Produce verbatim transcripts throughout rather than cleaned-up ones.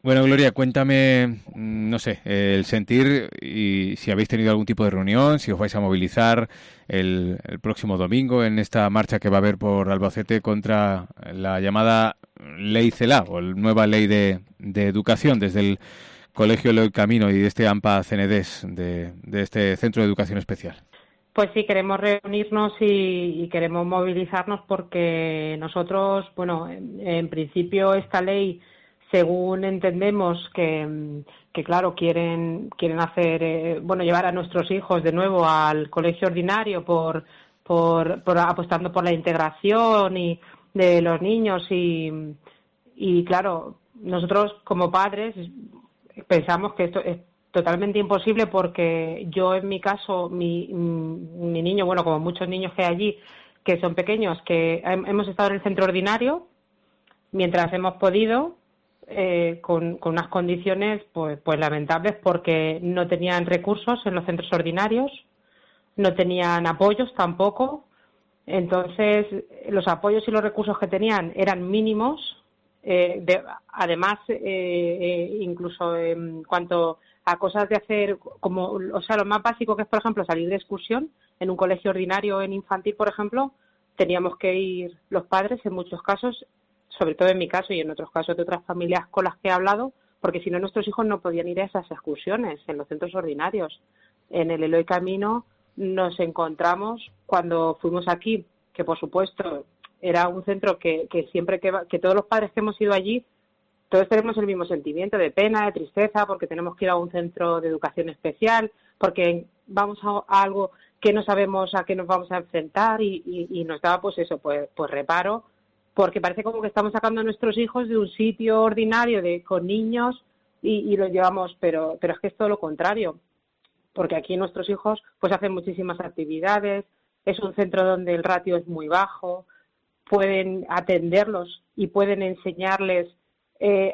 Bueno, Gloria, cuéntame, mm, no sé, eh, el sentir y si habéis tenido algún tipo de reunión, si os vais a movilizar el, el próximo domingo en esta marcha que va a haber por Albacete contra la llamada Ley CELA o la nueva Ley de, de Educación desde el Colegio Eloy Camino y de este AMPA CENEDES, de, de este Centro de Educación Especial. Pues sí, queremos reunirnos y, y queremos movilizarnos porque nosotros, bueno, en, en principio esta ley, según entendemos que, que claro, quieren quieren hacer, eh, bueno, llevar a nuestros hijos de nuevo al colegio ordinario por, por, por apostando por la integración y de los niños y, y claro, nosotros como padres pensamos que esto es totalmente imposible porque yo en mi caso, mi, mi niño, bueno, como muchos niños que hay allí, que son pequeños, que hemos estado en el centro ordinario mientras hemos podido, eh, con, con unas condiciones pues, pues lamentables porque no tenían recursos en los centros ordinarios, no tenían apoyos tampoco, entonces los apoyos y los recursos que tenían eran mínimos. Eh, de, además, eh, eh, incluso en cuanto a cosas de hacer, como, o sea, lo más básico que es, por ejemplo, salir de excursión en un colegio ordinario, en infantil, por ejemplo, teníamos que ir los padres en muchos casos, sobre todo en mi caso y en otros casos de otras familias con las que he hablado, porque si no nuestros hijos no podían ir a esas excursiones en los centros ordinarios. En el Eloy Camino nos encontramos cuando fuimos aquí, que por supuesto era un centro que, que siempre que, que todos los padres que hemos ido allí, todos tenemos el mismo sentimiento de pena, de tristeza, porque tenemos que ir a un centro de educación especial, porque vamos a, a algo que no sabemos a qué nos vamos a enfrentar y, y, y nos da pues eso, pues, pues reparo, porque parece como que estamos sacando a nuestros hijos de un sitio ordinario de con niños y, y los llevamos, pero, pero es que es todo lo contrario, porque aquí nuestros hijos pues hacen muchísimas actividades, es un centro donde el ratio es muy bajo, pueden atenderlos y pueden enseñarles, eh,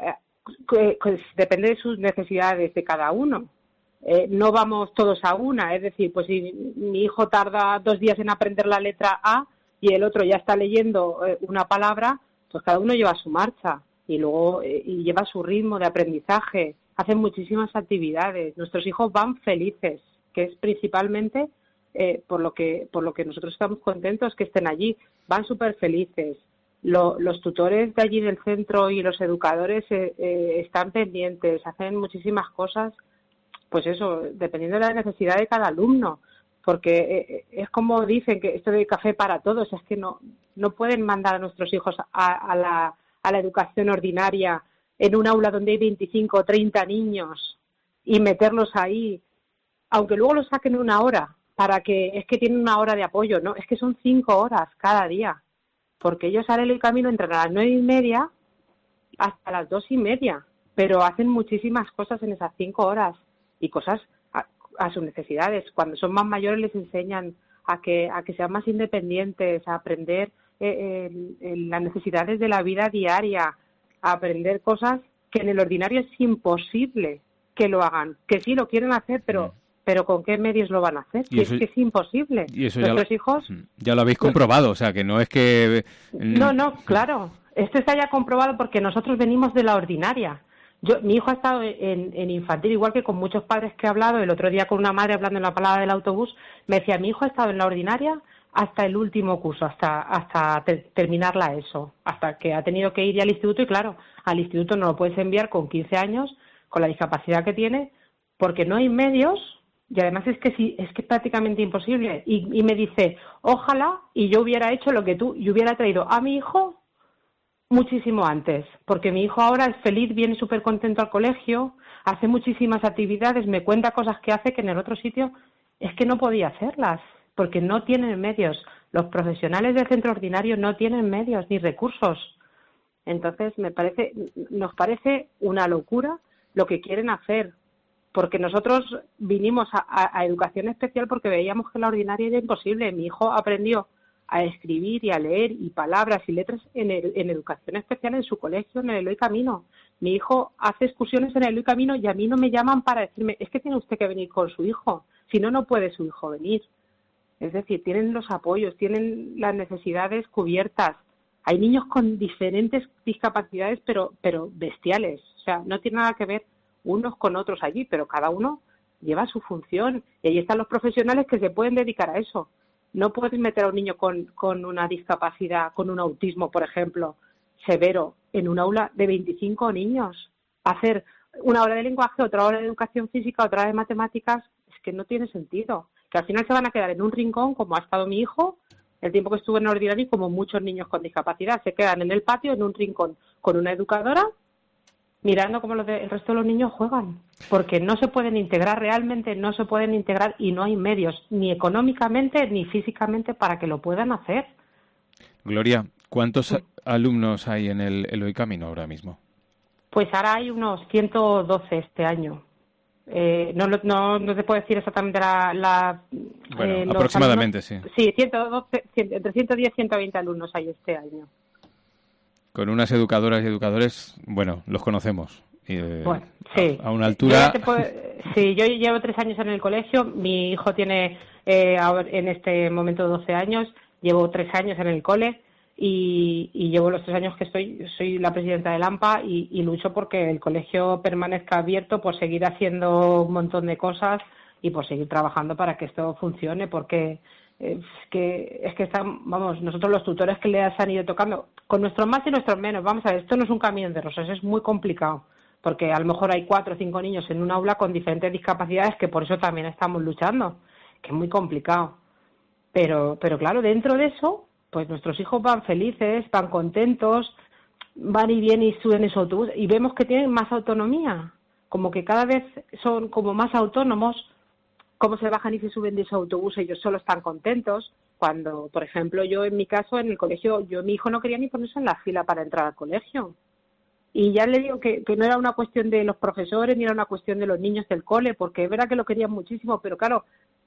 pues depende de sus necesidades de cada uno. Eh, no vamos todos a una, es decir, pues si mi hijo tarda dos días en aprender la letra A y el otro ya está leyendo eh, una palabra, pues cada uno lleva su marcha y luego eh, y lleva su ritmo de aprendizaje, hacen muchísimas actividades, nuestros hijos van felices, que es principalmente Eh, por lo que por lo que nosotros estamos contentos que estén allí, van súper felices. Lo, los tutores de allí del centro y los educadores eh, eh, están pendientes, hacen muchísimas cosas, pues eso, dependiendo de la necesidad de cada alumno, porque eh, es como dicen que esto de café para todos, es que no no pueden mandar a nuestros hijos a, a, la, a la educación ordinaria en un aula donde hay veinticinco o treinta niños y meterlos ahí, aunque luego los saquen una hora, para que es que tienen una hora de apoyo, no, es que son cinco horas cada día, porque ellos salen el camino entre las nueve y media hasta las dos y media, pero hacen muchísimas cosas en esas cinco horas y cosas a, a sus necesidades. Cuando son más mayores les enseñan a que a que sean más independientes, a aprender eh, eh, las necesidades de la vida diaria, a aprender cosas que en el ordinario es imposible que lo hagan, que sí lo quieren hacer, pero pero ¿con qué medios lo van a hacer? Y Si eso, es que es imposible. y eso ya, lo, Nuestros hijos... ya lo habéis comprobado, o sea, que no es que... No, no, claro. Esto está ya comprobado porque nosotros venimos de la ordinaria. Yo, mi hijo ha estado en, en infantil, igual que con muchos padres que he hablado. El otro día con una madre hablando en la parada del autobús, me decía, mi hijo ha estado en la ordinaria hasta el último curso, hasta hasta ter, terminar la ESO, hasta que ha tenido que ir ya al instituto. Y claro, al instituto no lo puedes enviar con quince años, con la discapacidad que tiene, porque no hay medios. Y además es que sí, es que es prácticamente imposible. Y, y me dice, ojalá y yo hubiera hecho lo que tú, y hubiera traído a mi hijo muchísimo antes, porque mi hijo ahora es feliz, viene súper contento al colegio, hace muchísimas actividades, me cuenta cosas que hace que en el otro sitio es que no podía hacerlas, porque no tienen medios. Los profesionales del centro ordinario no tienen medios ni recursos. Entonces me parece, nos parece una locura lo que quieren hacer, porque nosotros vinimos a, a, a educación especial porque veíamos que la ordinaria era imposible. Mi hijo aprendió a escribir y a leer y palabras y letras en, el, en educación especial en su colegio, en el Eloy Camino. Mi hijo hace excursiones en el Eloy Camino y a mí no me llaman para decirme, es que tiene usted que venir con su hijo, si no, no puede su hijo venir. Es decir, tienen los apoyos, tienen las necesidades cubiertas, hay niños con diferentes discapacidades, pero, pero bestiales. O sea, no tiene nada que ver unos con otros allí, pero cada uno lleva su función. Y ahí están los profesionales que se pueden dedicar a eso. No puedes meter a un niño con, con una discapacidad, con un autismo, por ejemplo, severo, en un aula de veinticinco niños. Hacer una hora de lenguaje, otra hora de educación física, otra de matemáticas, es que no tiene sentido. Que al final se van a quedar en un rincón, como ha estado mi hijo, el tiempo que estuvo en el ordinario, y como muchos niños con discapacidad. Se quedan en el patio, en un rincón, con una educadora, mirando cómo los de, el resto de los niños juegan. Porque no se pueden integrar, realmente no se pueden integrar, y no hay medios, ni económicamente ni físicamente, para que lo puedan hacer. Gloria, ¿cuántos sí. alumnos hay en el Eloy Camino ahora mismo? Pues ahora hay unos ciento doce este año. Eh, no, no, no te puedo decir exactamente la... la bueno, eh, aproximadamente, alumnos. sí. Sí, ciento doce, entre ciento diez y ciento veinte alumnos hay este año. Con unas educadoras y educadores, bueno, los conocemos. Eh, bueno, sí. A, a una altura... Yo puedo, sí, yo llevo tres años en el colegio, mi hijo tiene eh, ahora, en este momento doce años, llevo tres años en el cole. Y, y llevo los tres años que estoy, soy la presidenta del AMPA y, y lucho porque el colegio permanezca abierto, por seguir haciendo un montón de cosas y por seguir trabajando para que esto funcione, porque es que, es que están, vamos, nosotros los tutores que les han ido tocando, con nuestros más y nuestros menos, vamos a ver, esto no es un camino de rosas, es muy complicado, porque a lo mejor hay cuatro o cinco niños en un aula con diferentes discapacidades, que por eso también estamos luchando, que es muy complicado. Pero, pero claro, dentro de eso, pues nuestros hijos van felices, van contentos, van y vienen y suben en su autobús y vemos que tienen más autonomía, como que cada vez son como más autónomos, cómo se bajan y se suben de su autobús, ellos solo están contentos. Cuando, por ejemplo, yo en mi caso, en el colegio, yo mi hijo no quería ni ponerse en la fila para entrar al colegio. Y ya le digo que, que no era una cuestión de los profesores ni era una cuestión de los niños del cole, porque es verdad que lo querían muchísimo, pero claro,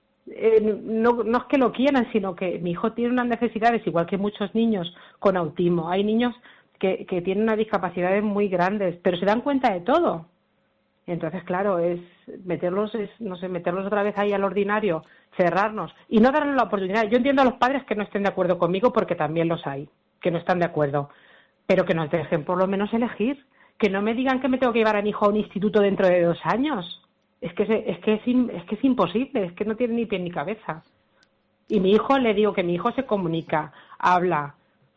Eh, no, no es que lo quieran, sino que mi hijo tiene unas necesidades, igual que muchos niños con autismo. Hay niños que, que tienen unas discapacidades muy grandes, pero se dan cuenta de todo. Entonces, claro, es meterlos, es, no sé, meterlos otra vez ahí al ordinario, cerrarnos y no darles la oportunidad. Yo entiendo a los padres que no estén de acuerdo conmigo, porque también los hay, que no están de acuerdo, pero que nos dejen por lo menos elegir, que no me digan que me tengo que llevar a mi hijo a un instituto dentro de dos años. Es que, es, que es, es que es imposible, es que no tiene ni pie ni cabeza. Y mi hijo, le digo que mi hijo se comunica, habla,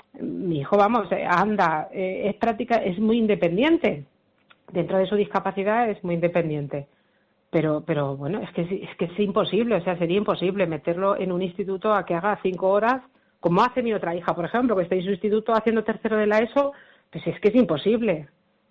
mi hijo, vamos, anda, eh, es práctica, es muy independiente. Dentro de su discapacidad es muy independiente. Pero, pero bueno, es que es que es imposible, o sea, sería imposible meterlo en un instituto a que haga cinco horas, como hace mi otra hija, por ejemplo, que está en su instituto haciendo tercero de la ESO, pues es que es imposible.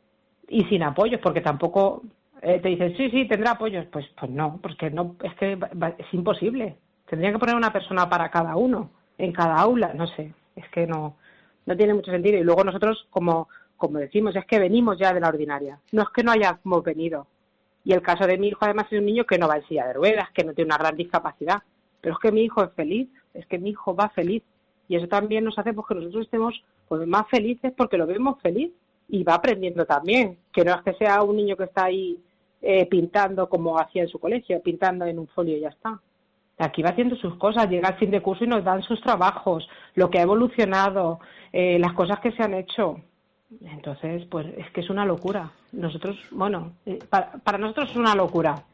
Y sin apoyos, porque tampoco... Eh, te dicen, sí, sí, tendrá apoyos. Pues pues no, porque no, es que va, es imposible. Tendrían que poner una persona para cada uno, en cada aula, no sé, es que no no tiene mucho sentido. Y luego nosotros, como como decimos, es que venimos ya de la ordinaria, no es que no hayamos venido. Y el caso de mi hijo, además, es un niño que no va en silla de ruedas, que no tiene una gran discapacidad, pero es que mi hijo es feliz, es que mi hijo va feliz. Y eso también nos hace pues, que nosotros estemos pues, más felices, porque lo vemos feliz y va aprendiendo también, que no es que sea un niño que está ahí Eh, pintando como hacía en su colegio, pintando en un folio y ya está. Aquí va haciendo sus cosas, llega al fin de curso y nos dan sus trabajos, lo que ha evolucionado, eh, las cosas que se han hecho. Entonces, pues es que es una locura. Nosotros, bueno, eh, para, para nosotros es una locura.